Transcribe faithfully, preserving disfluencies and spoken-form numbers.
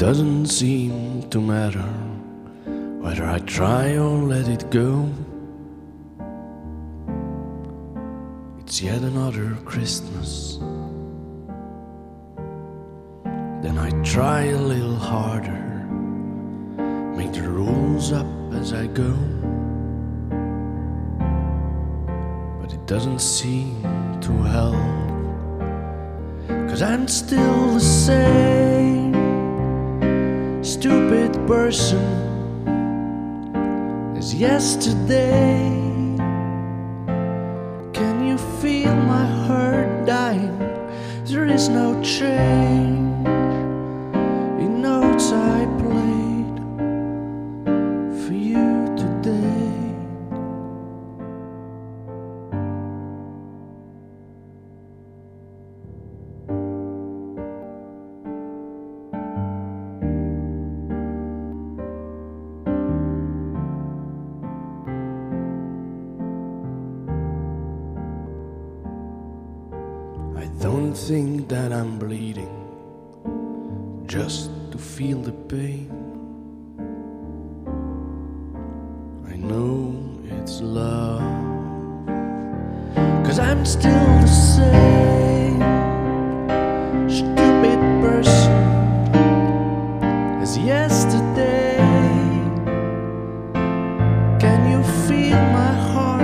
doesn't seem to matter whether I try or let it go. It's yet another Christmas. Then I try a little harder, make the rules up as I go, but it doesn't seem to help, 'cause I'm still the same stupid person as yesterday. Can you feel my heart dying? There is no change in notes I played for you today. I don't think that I'm bleeding just to feel the pain. I know it's love, 'cause I'm still the same stupid person as yesterday. Can you feel my heart